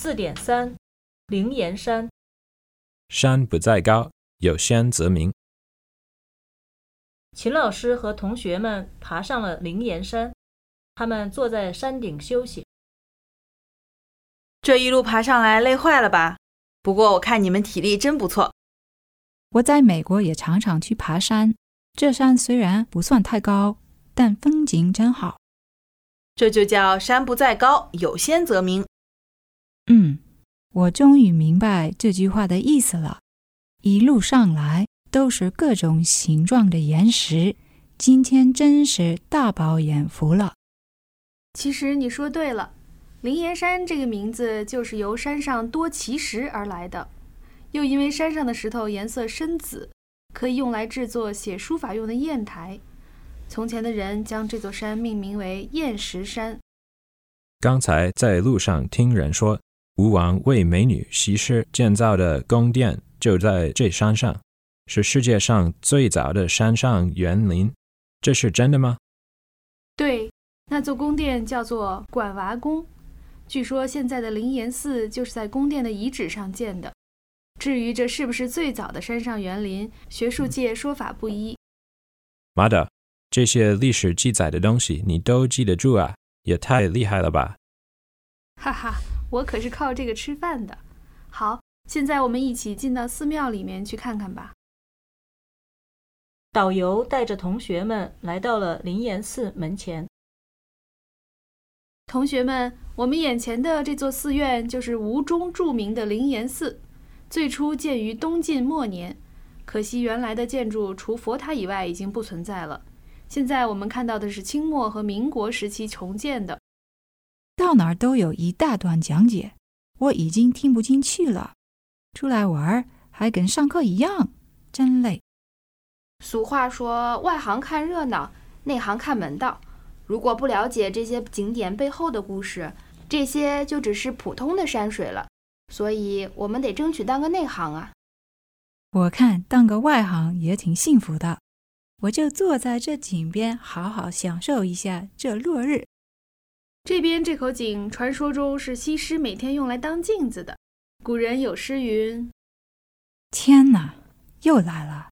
4.3灵岩山。 山不在高，有仙则名。 秦老师和同学们爬上了灵岩山，他们坐在山顶休息。 这一路爬上来累坏了吧？不过我看你们体力真不错。 我在美国也常常去爬山，这山虽然不算太高，但风景真好。 这就叫山不在高，有仙则名。 我终于明白这句话的意思了。一路上来都是各种形状的岩石，今天真是大饱眼福了。 其实你说对了，灵岩山这个名字就是由山上多奇石而来的，又因为山上的石头颜色深紫，可以用来制作写书法用的砚台。从前的人将这座山命名为砚石山。 刚才在路上听人说，吴王为美女西施建造的宫殿就在这山上，是世界上最早的山上园林，这是真的吗？ 对，那座宫殿叫做管娃宫，据说现在的灵岩寺就是在宫殿的遗址上建的。至于这是不是最早的山上园林，学术界说法不一。 马导，这些历史记载的东西你都记得住啊，也太厉害了吧。 哈哈，我可是靠这个吃饭的。好，现在我们一起进到寺庙里面去看看吧。 导游带着同学们来到了灵岩寺门前。 同学们，我们眼前的这座寺院就是吴中著名的灵岩寺，最初建于东晋末年，可惜原来的建筑除佛塔以外已经不存在了。现在我们看到的是清末和民国时期重建的。 到哪儿都有一大段讲解，我已经听不进去了。出来玩还跟上课一样，真累。 俗话说，外行看热闹，内行看门道。如果不了解这些景点背后的故事，这些就只是普通的山水了。所以我们得争取当个内行啊。 我看当个外行也挺幸福的，我就坐在这井边好好享受一下这落日。 这边这口井传说中是西施每天用来当镜子的。古人有诗云： 天哪，又来了，